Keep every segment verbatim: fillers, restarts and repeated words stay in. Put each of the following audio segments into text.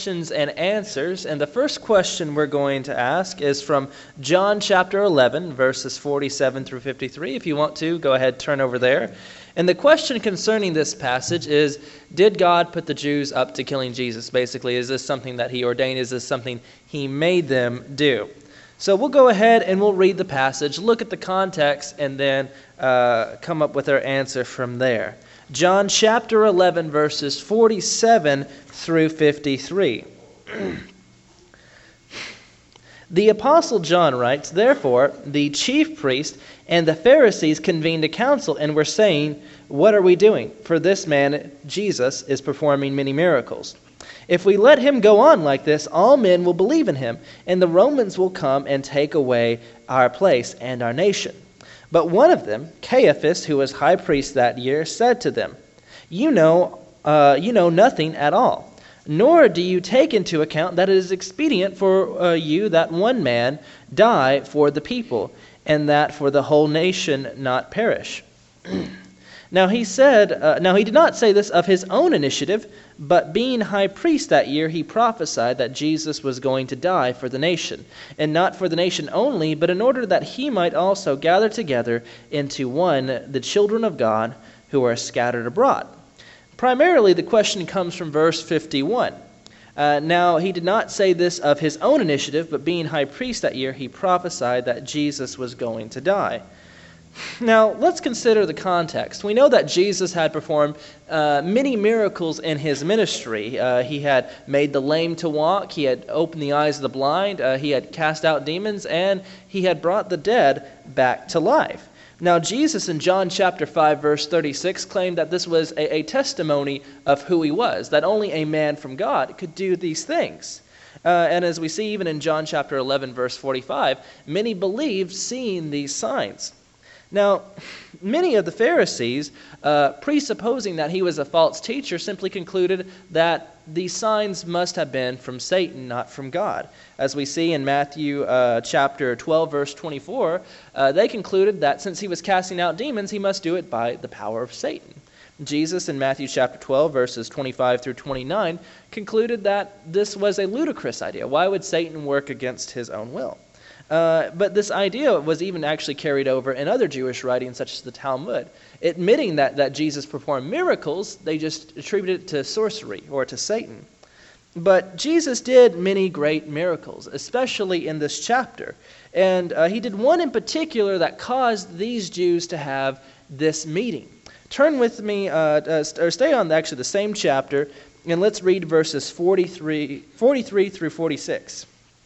Questions and answers, and the first question we're going to ask is from John chapter eleven, verses forty-seven through fifty-three. If you want to, go ahead, turn over there. And the question concerning this passage is, did God put the Jews up to killing Jesus? Basically, is this something that he ordained? Is this something he made them do? So we'll go ahead and we'll read the passage, look at the context, and then uh, come up with our answer from there. John chapter eleven, verses forty-seven through fifty-three. The Apostle John writes, "Therefore the chief priest and the Pharisees convened a council and were saying, 'What are we doing? For this man, Jesus, is performing many miracles. If we let him go on like this, all men will believe in him, and the Romans will come and take away our place and our nation.' But one of them, Caiaphas, who was high priest that year, said to them, 'You know, uh, you know nothing at all, nor do you take into account that it is expedient for uh, you that one man die for the people, and that for the whole nation not perish.' Now he said, uh, now he did not say this of his own initiative, but being high priest that year, he prophesied that Jesus was going to die for the nation, and not for the nation only, but in order that he might also gather together into one the children of God who are scattered abroad." Primarily, the question comes from verse fifty-one. Uh, now, he did not say this of his own initiative, but being high priest that year, he prophesied that Jesus was going to die. Now, let's consider the context. We know that Jesus had performed uh, many miracles in his ministry. Uh, he had made the lame to walk, he had opened the eyes of the blind, uh, he had cast out demons, and he had brought the dead back to life. Now, Jesus in John chapter five, verse thirty-six, claimed that this was a, a testimony of who he was, that only a man from God could do these things. Uh, and as we see even in John chapter eleven, verse forty-five, many believed seeing these signs. Now, many of the Pharisees, uh, presupposing that he was a false teacher, simply concluded that these signs must have been from Satan, not from God. As we see in Matthew uh, chapter twelve, verse twenty-four, uh, they concluded that since he was casting out demons, he must do it by the power of Satan. Jesus in Matthew chapter twelve, verses twenty-five through twenty-nine, concluded that this was a ludicrous idea. Why would Satan work against his own will? Uh, but this idea was even actually carried over in other Jewish writings, such as the Talmud. Admitting that, that Jesus performed miracles, they just attributed it to sorcery or to Satan. But Jesus did many great miracles, especially in this chapter. And uh, he did one in particular that caused these Jews to have this meeting. Turn with me, uh, uh, or stay on actually the same chapter, and let's read verses forty-three, forty-three through forty-six.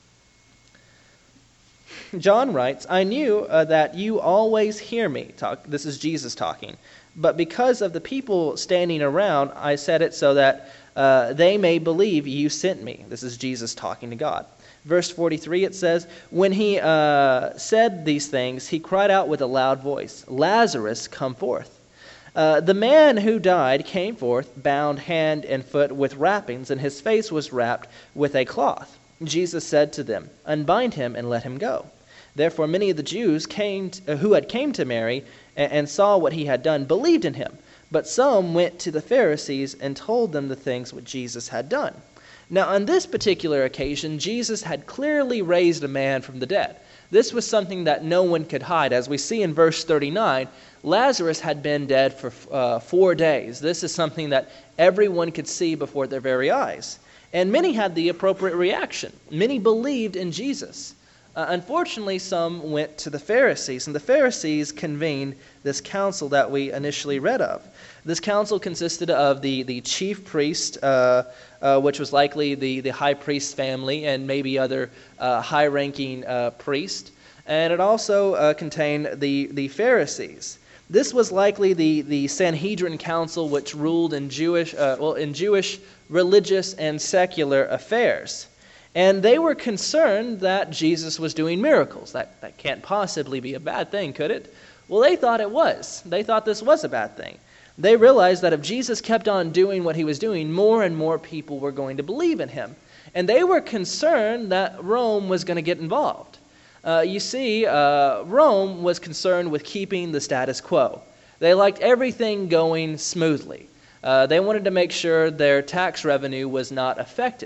John writes, "I knew uh, that you always hear me talk." This is Jesus talking. "But because of the people standing around, I said it so that uh, they may believe you sent me." This is Jesus talking to God. Verse forty-three, it says, "When he uh, said these things, he cried out with a loud voice, 'Lazarus, come forth.' Uh, the man who died came forth, bound hand and foot with wrappings, and his face was wrapped with a cloth. Jesus said to them, 'Unbind him and let him go.' Therefore many of the Jews came to, uh, who had came to Mary and, and saw what he had done believed in him. But some went to the Pharisees and told them the things which Jesus had done." Now on this particular occasion, Jesus had clearly raised a man from the dead. This was something that no one could hide. As we see in verse thirty-nine, Lazarus had been dead for uh, four days. This is something that everyone could see before their very eyes. And many had the appropriate reaction. Many believed in Jesus. Uh, unfortunately, some went to the Pharisees, and the Pharisees convened this council that we initially read of. This council consisted of the, the chief priest, uh, uh, which was likely the, the high priest's family, and maybe other uh, high-ranking uh, priests. And it also uh, contained the, the Pharisees. This was likely the, the Sanhedrin council, which ruled in Jewish, uh, well, in Jewish religious and secular affairs. And they were concerned that Jesus was doing miracles. That, that can't possibly be a bad thing, could it? Well, they thought it was. They thought this was a bad thing. They realized that if Jesus kept on doing what he was doing, more and more people were going to believe in him. And they were concerned that Rome was going to get involved. Uh, you see, uh, Rome was concerned with keeping the status quo. They liked everything going smoothly. Uh, they wanted to make sure their tax revenue was not affected.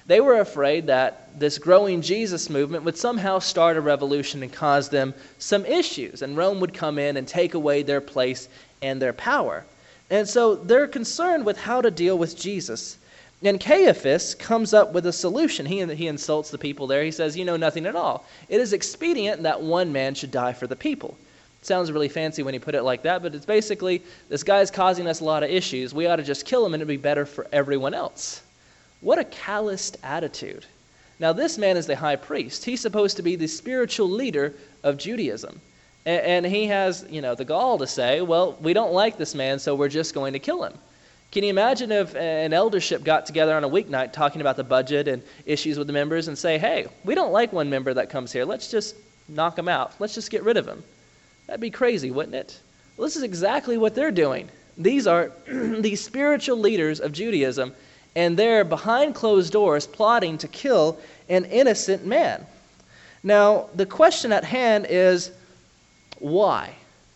They were afraid that this growing Jesus movement would somehow start a revolution and cause them some issues, and Rome would come in and take away their place and their power. And so they're concerned with how to deal with Jesus. And Caiaphas comes up with a solution. He, he insults the people there. He says, "You know nothing at all. It is expedient that one man should die for the people." Sounds really fancy when you put it like that, but it's basically, this guy's causing us a lot of issues. We ought to just kill him and it'd be better for everyone else. What a calloused attitude. Now, this man is the high priest. He's supposed to be the spiritual leader of Judaism. And, and he has, you know, the gall to say, well, we don't like this man, so we're just going to kill him. Can you imagine if an eldership got together on a weeknight talking about the budget and issues with the members and say, hey, we don't like one member that comes here. Let's just knock him out. Let's just get rid of him. That'd be crazy, wouldn't it? Well, this is exactly what they're doing. These are the spiritual leaders of Judaism, and they're behind closed doors plotting to kill an innocent man. Now, the question at hand is, why?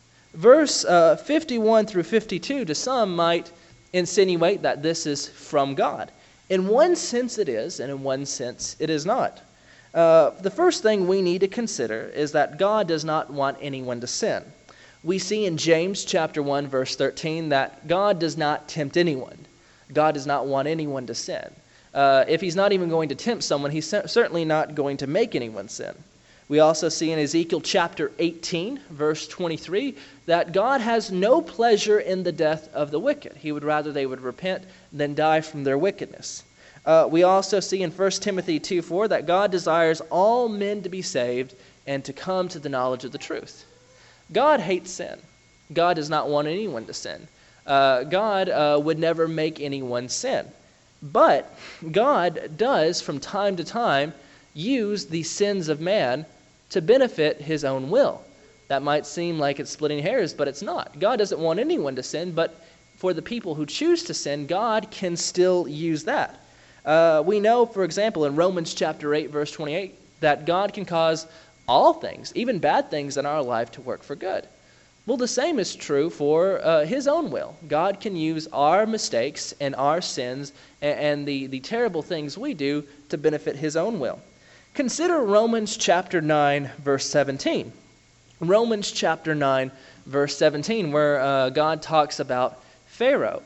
Verse uh, fifty-one through fifty-two to some might insinuate that this is from God. In one sense it is, and in one sense it is not. Uh, the first thing we need to consider is that God does not want anyone to sin. We see in James chapter one, verse thirteen, that God does not tempt anyone. God does not want anyone to sin. Uh, if he's not even going to tempt someone, he's certainly not going to make anyone sin. We also see in Ezekiel chapter eighteen, verse twenty-three, that God has no pleasure in the death of the wicked. He would rather they would repent than die from their wickedness. Uh, we also see in First Timothy two four that God desires all men to be saved and to come to the knowledge of the truth. God hates sin. God does not want anyone to sin. Uh, God uh, would never make anyone sin. But God does, from time to time, use the sins of man to benefit his own will. That might seem like it's splitting hairs, but it's not. God doesn't want anyone to sin, but for the people who choose to sin, God can still use that. Uh, we know, for example, in Romans chapter eight, verse twenty-eight, that God can cause all things, even bad things in our life, to work for good. Well, the same is true for uh, his own will. God can use our mistakes and our sins and, and the, the terrible things we do to benefit his own will. Consider Romans chapter nine, verse seventeen. Romans chapter nine, verse seventeen, where uh, God talks about Pharaoh.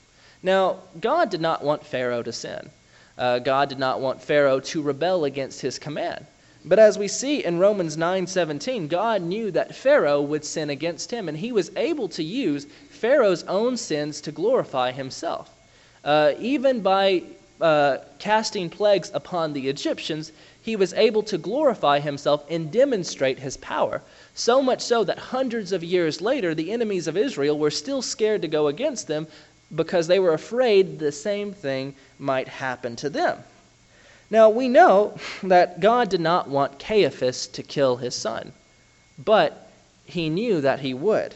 Now, God did not want Pharaoh to sin. Uh, God did not want Pharaoh to rebel against his command. But as we see in Romans nine seventeen, God knew that Pharaoh would sin against him, and he was able to use Pharaoh's own sins to glorify himself. Uh, even by uh, casting plagues upon the Egyptians, he was able to glorify himself and demonstrate his power. So much so that hundreds of years later, the enemies of Israel were still scared to go against them because they were afraid the same thing might happen to them. Now, we know that God did not want Caiaphas to kill his son, but he knew that he would.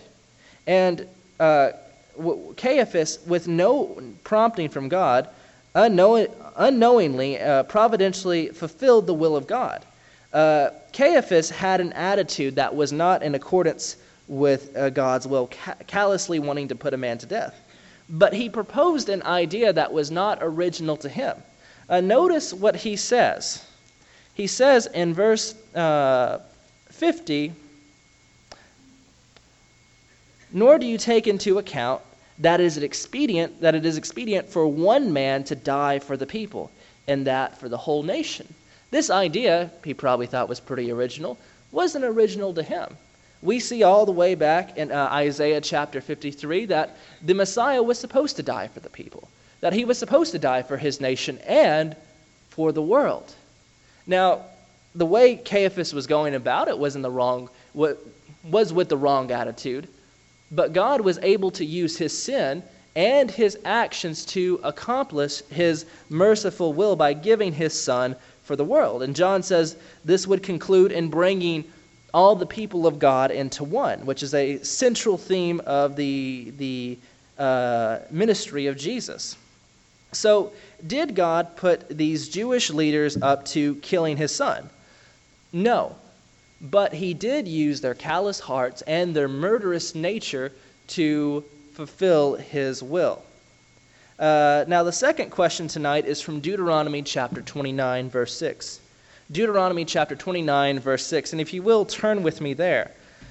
And uh, Caiaphas, with no prompting from God, unknow- unknowingly, uh, providentially fulfilled the will of God. Uh, Caiaphas had an attitude that was not in accordance with uh, God's will, ca- callously wanting to put a man to death. But he proposed an idea that was not original to him. Uh, notice what he says. He says in verse uh, fifty, "Nor do you take into account that it is expedient that it is expedient for one man to die for the people, and that for the whole nation." This idea, he probably thought was pretty original, wasn't original to him. We see all the way back in uh, Isaiah chapter fifty-three that the Messiah was supposed to die for the people, that he was supposed to die for his nation and for the world. Now, the way Caiaphas was going about it was in the wrong, was with the wrong attitude, but God was able to use his sin and his actions to accomplish his merciful will by giving his son for the world. And John says this would conclude in bringing all the people of God into one, which is a central theme of the, the uh, ministry of Jesus. So, did God put these Jewish leaders up to killing his son? No. But he did use their callous hearts and their murderous nature to fulfill his will. Uh, now, the second question tonight is from Deuteronomy chapter twenty-nine, verse six. Deuteronomy chapter twenty-nine, verse six. And if you will, turn with me there.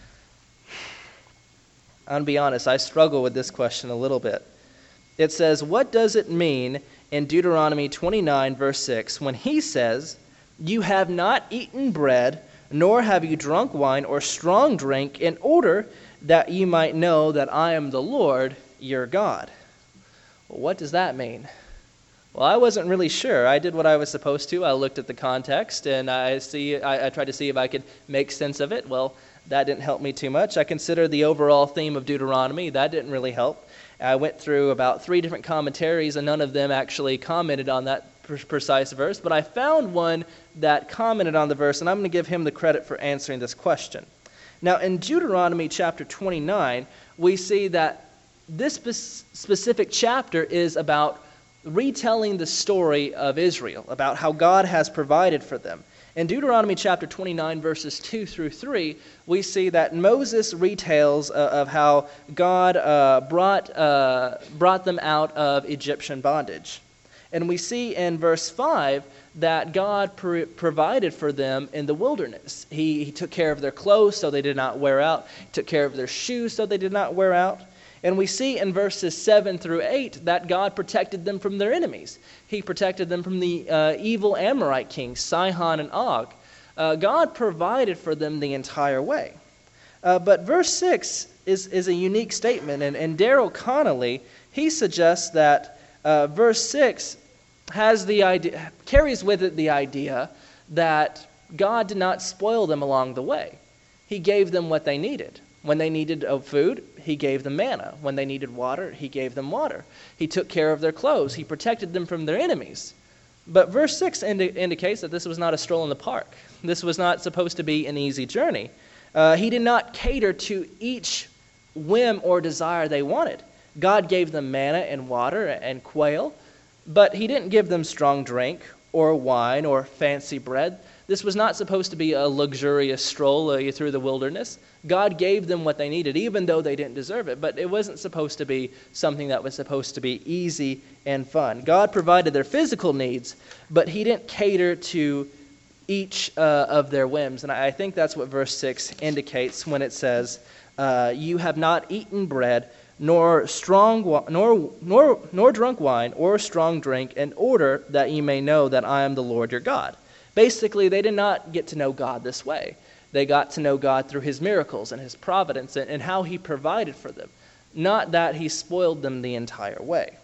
I'm going to be honest, I struggle with this question a little bit. It says, what does it mean in Deuteronomy twenty-nine, verse six, when he says, you have not eaten bread, nor have you drunk wine or strong drink, in order that ye might know that I am the Lord your God? Well, what does that mean? Well, I wasn't really sure. I did what I was supposed to. I looked at the context, and I see. I, I tried to see if I could make sense of it. Well, that didn't help me too much. I considered the overall theme of Deuteronomy. That didn't really help. I went through about three different commentaries, and none of them actually commented on that pre- precise verse. But I found one that commented on the verse, and I'm going to give him the credit for answering this question. Now, in Deuteronomy chapter twenty-nine, we see that this spe- specific chapter is about retelling the story of Israel, about how God has provided for them. In Deuteronomy chapter twenty-nine, verses two through three, we see that Moses retells uh, of how God uh, brought, uh, brought them out of Egyptian bondage. And we see in verse five that God pr- provided for them in the wilderness. He, he took care of their clothes so they did not wear out. He took care of their shoes so they did not wear out. And we see in verses seven through eight that God protected them from their enemies. He protected them from the uh, evil Amorite kings, Sihon and Og. Uh, God provided for them the entire way. Uh, but verse six is, is a unique statement, and, and Darrell Connolly, he suggests that uh, verse six has the idea, carries with it the idea that God did not spoil them along the way. He gave them what they needed. When they needed food, he gave them manna. When they needed water, he gave them water. He took care of their clothes. He protected them from their enemies. But verse six indi- indicates that this was not a stroll in the park. This was not supposed to be an easy journey. Uh, he did not cater to each whim or desire they wanted. God gave them manna and water and quail, but he didn't give them strong drink or wine or fancy bread. This was not supposed to be a luxurious stroll uh, through the wilderness. God gave them what they needed, even though they didn't deserve it. But it wasn't supposed to be something that was supposed to be easy and fun. God provided their physical needs, but he didn't cater to each uh, of their whims. And I think that's what verse six indicates when it says, uh, you have not eaten bread, nor strong wa- nor nor nor drunk wine or strong drink, in order that ye may know that I am the Lord your God. Basically, they did not get to know God this way. They got to know God through his miracles and his providence and, and how he provided for them, not that he spoiled them the entire way.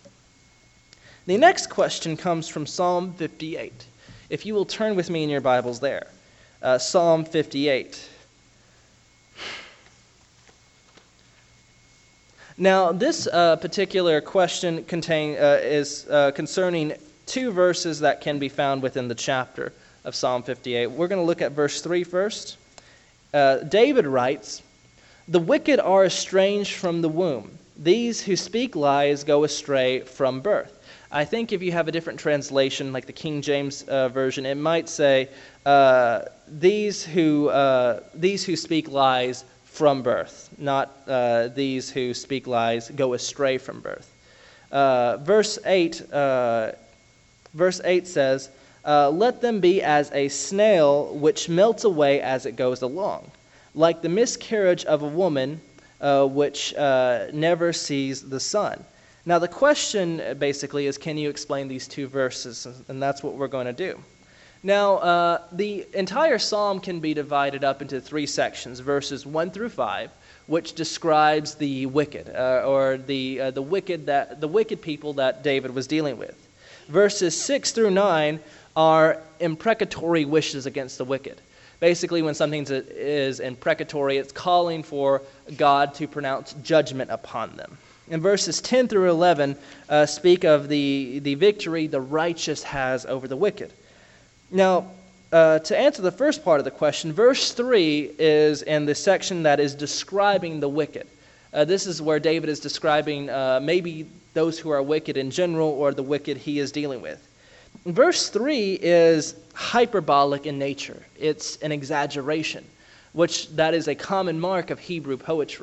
The next question comes from Psalm fifty-eight. If you will turn with me in your Bibles there. Uh, Psalm fifty-eight. Now, this uh, particular question contain, uh, is uh, concerning two verses that can be found within the chapter of Psalm fifty-eight. We're going to look at verse three first. Uh, David writes, the wicked are estranged from the womb. These who speak lies go astray from birth. I think if you have a different translation, like the King James uh, Version, it might say, uh, these who uh, these who speak lies from birth, not uh, these who speak lies go astray from birth. Uh, verse eight, uh, verse eight says, uh, let them be as a snail which melts away as it goes along, like the miscarriage of a woman uh, which uh, never sees the sun. Now the question basically is, can you explain these two verses? And that's what we're going to do. Now, uh, the entire psalm can be divided up into three sections, verses one through five, which describes the wicked, uh, or the uh, the wicked that the wicked people that David was dealing with. Verses six through nine are imprecatory wishes against the wicked. Basically, when something is imprecatory, it's calling for God to pronounce judgment upon them. And verses ten through eleven uh, speak of the, the victory the righteous has over the wicked. Now, uh, to answer the first part of the question, verse three is in the section that is describing the wicked. Uh, this is where David is describing uh, maybe those who are wicked in general or the wicked he is dealing with. Verse three is hyperbolic in nature. It's an exaggeration, which that is a common mark of Hebrew poetry.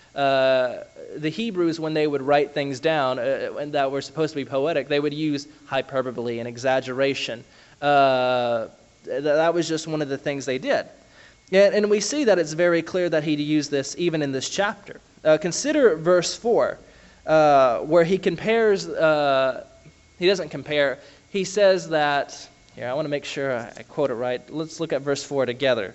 Uh, the Hebrews, when they would write things down uh, that were supposed to be poetic, they would use hyperbole and exaggeration. Uh, th- that was just one of the things they did. And, and we see that it's very clear that he used this even in this chapter. Uh, consider verse four, uh, where he compares, uh, he doesn't compare, he says that, here, I want to make sure I, I quote it right. Let's look at verse four together.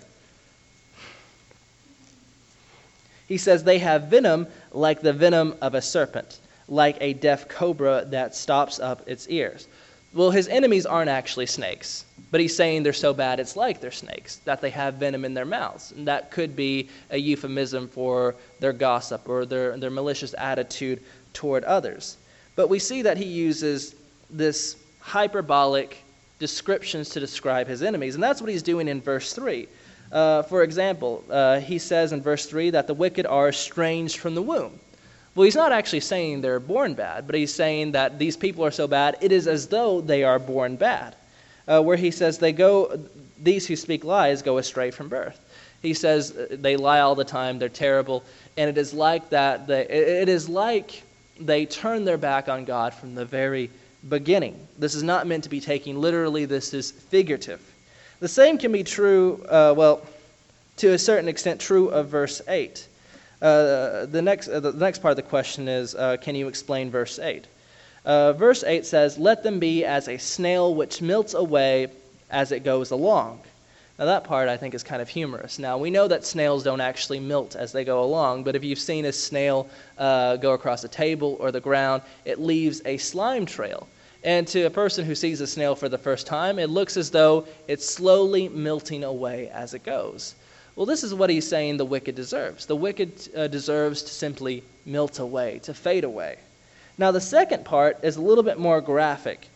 He says, they have venom like the venom of a serpent, like a deaf cobra that stops up its ears. Well, his enemies aren't actually snakes, but he's saying they're so bad it's like they're snakes, that they have venom in their mouths. And that could be a euphemism for their gossip or their, their malicious attitude toward others. But we see that he uses this hyperbolic descriptions to describe his enemies, and that's what he's doing in verse three. Uh, for example, uh, he says in verse three that the wicked are estranged from the womb. Well, he's not actually saying they're born bad, but he's saying that these people are so bad, it is as though they are born bad. Uh, where he says they go, these who speak lies go astray from birth. He says they lie all the time, they're terrible, and it is like that. They, it is like they turn their back on God from the very beginning. This is not meant to be taken literally. This is figurative. The same can be true, uh, well, to a certain extent, true of verse eight. Uh, the next, uh, the next part of the question is, uh, can you explain verse eight? Uh, verse eight says, "Let them be as a snail which melts away as it goes along." Now that part I think is kind of humorous. Now we know that snails don't actually melt as they go along, but if you've seen a snail uh, go across a table or the ground, it leaves a slime trail. And to a person who sees a snail for the first time, it looks as though it's slowly melting away as it goes. Well, this is what he's saying the wicked deserves. The wicked uh, deserves to simply melt away, to fade away. Now, the second part is a little bit more graphic.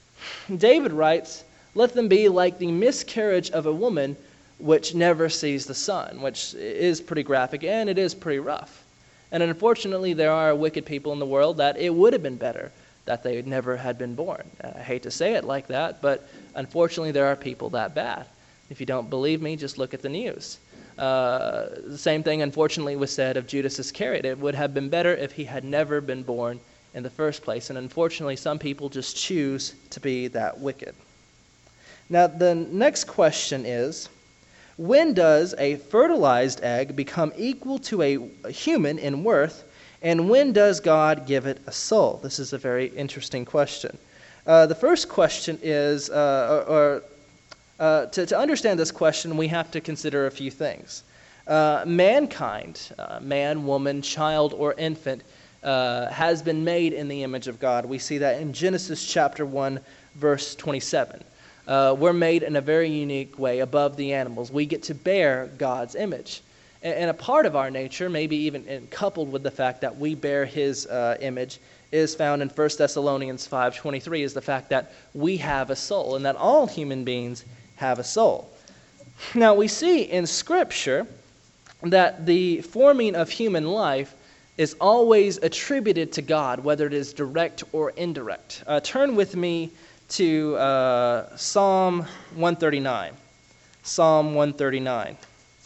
David writes, "Let them be like the miscarriage of a woman which never sees the sun," which is pretty graphic, and it is pretty rough. And unfortunately, there are wicked people in the world that it would have been better that they never had been born. I hate to say it like that, but unfortunately there are people that bad. If you don't believe me, just look at the news. Uh, the same thing, unfortunately, was said of Judas Iscariot. It would have been better if he had never been born in the first place. And unfortunately, some people just choose to be that wicked. Now, the next question is, when does a fertilized egg become equal to a, a human in worth? And when does God give it a soul? This is a very interesting question. Uh, the first question is, uh, or, or uh, to, to understand this question, we have to consider a few things. Uh, mankind, uh, man, woman, child, or infant, uh, has been made in the image of God. We see that in Genesis chapter one, verse twenty-seven. Uh, we're made in a very unique way above the animals. We get to bear God's image. And a part of our nature, maybe even coupled with the fact that we bear his uh, image, is found in First Thessalonians five twenty-three, is the fact that we have a soul, and that all human beings have a soul. Now, we see in Scripture that the forming of human life is always attributed to God, whether it is direct or indirect. Uh, turn with me to uh, Psalm one thirty-nine. Psalm one thirty-nine.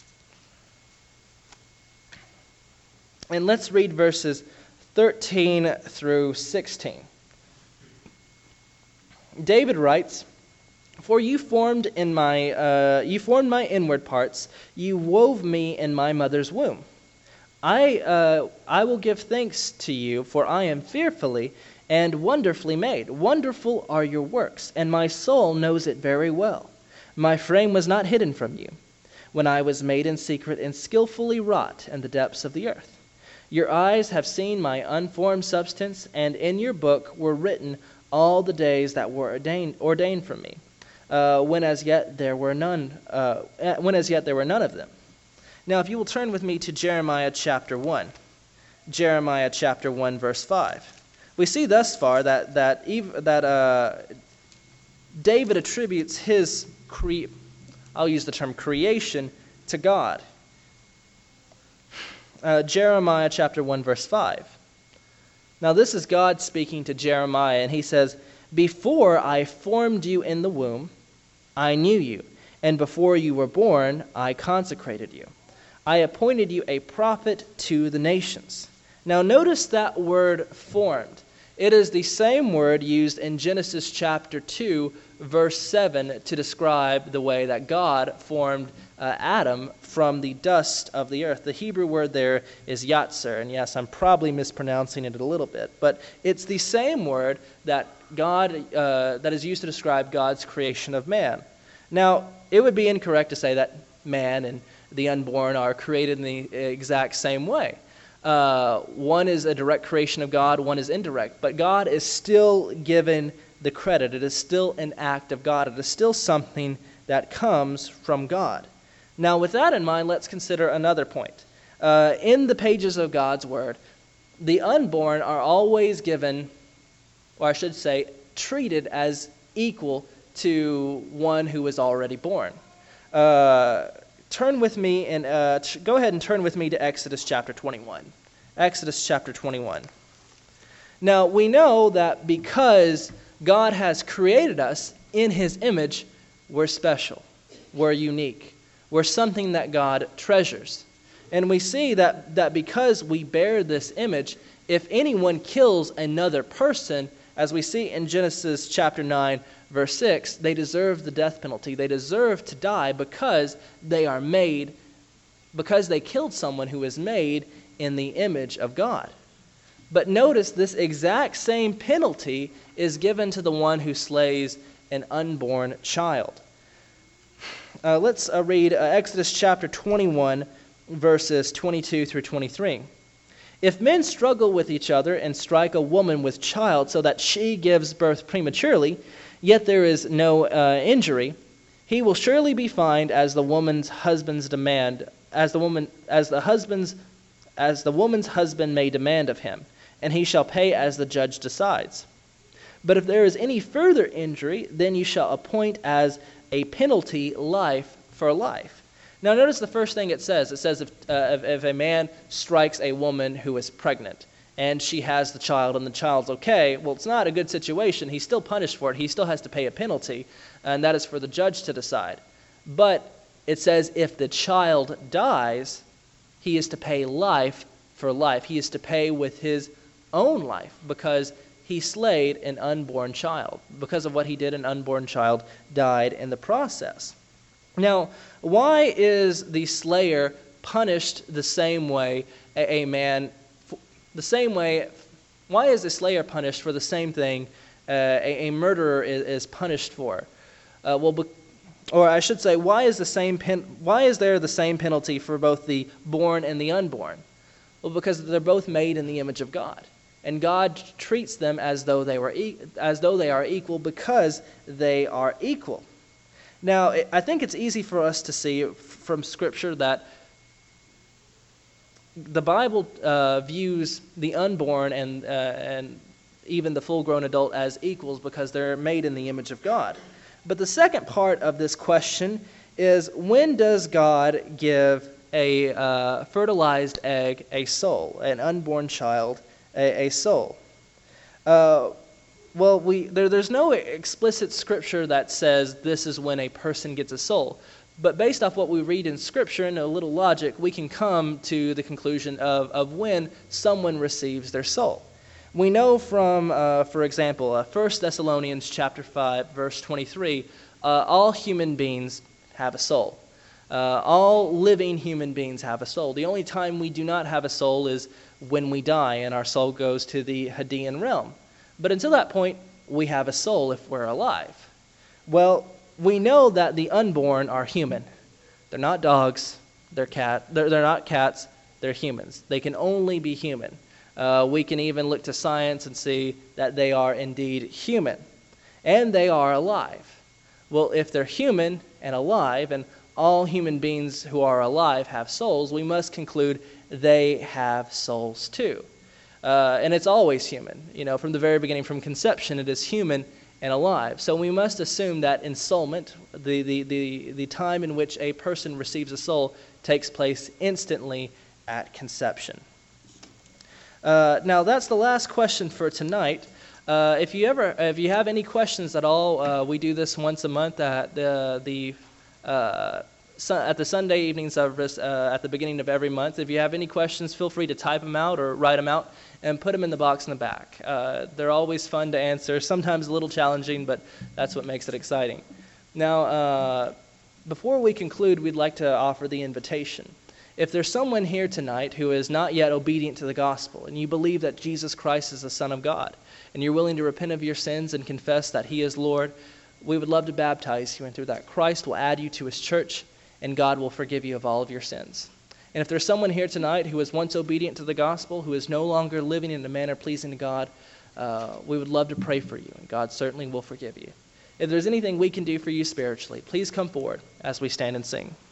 And let's read verses thirteen through sixteen. David writes, "For you formed in my uh, you formed my inward parts, you wove me in my mother's womb. I uh, I will give thanks to you, for I am fearfully and wonderfully made. Wonderful are your works, and my soul knows it very well. My frame was not hidden from you, when I was made in secret and skillfully wrought in the depths of the earth. Your eyes have seen my unformed substance, and in your book were written all the days that were ordained ordained for me, uh, when as yet there were none. Uh, when as yet there were none of them." Now, if you will turn with me to Jeremiah chapter one, Jeremiah chapter one, verse five, we see thus far that that Eve, that uh, David attributes his cre- I'll use the term creation to God. Uh, Jeremiah chapter one, verse five. Now this is God speaking to Jeremiah, and he says, "Before I formed you in the womb, I knew you, and before you were born, I consecrated you. I appointed you a prophet to the nations. Now notice that word formed. It is the same word used in Genesis chapter two, verse seven, to describe the way that God formed uh, Adam from the dust of the earth. The Hebrew word there is yatzer, and yes, I'm probably mispronouncing it a little bit, but it's the same word that God uh, that is used to describe God's creation of man. Now, it would be incorrect to say that man and the unborn are created in the exact same way. Uh, one is a direct creation of God, one is indirect. But God is still given the credit. It is still an act of God. It is still something that comes from God. Now, with that in mind, let's consider another point. Uh, in the pages of God's Word, the unborn are always given, or I should say, treated as equal to one who is already born. Uh, turn with me and uh, t- go ahead and turn with me to Exodus chapter twenty-one. Exodus chapter twenty-one. Now, we know that because God has created us in His image, we're special, we're unique, we're something that God treasures. And we see that, that because we bear this image, if anyone kills another person, as we see in Genesis chapter nine, verse six, they deserve the death penalty. They deserve to die because they are made, because they killed someone who is made in the image of God. But notice this exact same penalty is given to the one who slays an unborn child. Uh, let's uh, read uh, Exodus chapter twenty-one, verses twenty-two through twenty-three. If men struggle with each other and strike a woman with child so that she gives birth prematurely, yet there is no uh, injury, he will surely be fined as the woman's husband's demand, as the woman, as the husband's, as the woman's husband may demand of him, and he shall pay as the judge decides. But if there is any further injury, then you shall appoint as a penalty life for life. Now notice the first thing it says. It says if, uh, if, if a man strikes a woman who is pregnant and she has the child and the child's okay, well, it's not a good situation. He's still punished for it. He still has to pay a penalty, and that is for the judge to decide. But it says if the child dies, he is to pay life for life. He is to pay with his own life because he slayed an unborn child. Because of what he did, an unborn child died in the process. Now, why is the slayer punished the same way a, a man, the same way, why is the slayer punished for the same thing uh, a, a murderer is, is punished for? Uh, well, be, or I should say, why is the same pen, why is there the same penalty for both the born and the unborn? Well, because they're both made in the image of God, and God treats them as though they were e- as though they are equal because they are equal. Now, I think it's easy for us to see from Scripture that the Bible uh, views the unborn and uh, and even the full-grown adult as equals because they're made in the image of God. But the second part of this question is, when does God give a uh, fertilized egg a soul, an unborn child a, a soul? Uh, Well, we there, there's no explicit scripture that says this is when a person gets a soul. But based off what we read in Scripture and a little logic, we can come to the conclusion of, of when someone receives their soul. We know from, uh, for example, uh, First Thessalonians chapter five, verse twenty-three, uh, all human beings have a soul. Uh, all living human beings have a soul. The only time we do not have a soul is when we die and our soul goes to the Hadean realm. But until that point, we have a soul if we're alive. Well, we know that the unborn are human. They're not dogs. They're cat. They're, they're not cats. They're humans. They can only be human. Uh, we can even look to science and see that they are indeed human. And they are alive. Well, if they're human and alive, and all human beings who are alive have souls, we must conclude they have souls too. Uh, and it's always human. You know, from the very beginning, from conception, it is human and alive. So we must assume that ensoulment, the, the, the, the time in which a person receives a soul, takes place instantly at conception. Uh, now, that's the last question for tonight. Uh, if you ever, if you have any questions at all, uh, we do this once a month at the the uh, at the Sunday evening service uh, at the beginning of every month. If you have any questions, feel free to type them out or write them out and put them in the box in the back. Uh, they're always fun to answer, sometimes a little challenging, but that's what makes it exciting. Now, uh, before we conclude, we'd like to offer the invitation. If there's someone here tonight who is not yet obedient to the gospel, and you believe that Jesus Christ is the Son of God, and you're willing to repent of your sins and confess that he is Lord, we would love to baptize you, and through that Christ will add you to his church, and God will forgive you of all of your sins. And if there's someone here tonight who was once obedient to the gospel, who is no longer living in a manner pleasing to God, uh, we would love to pray for you, and God certainly will forgive you. If there's anything we can do for you spiritually, please come forward as we stand and sing.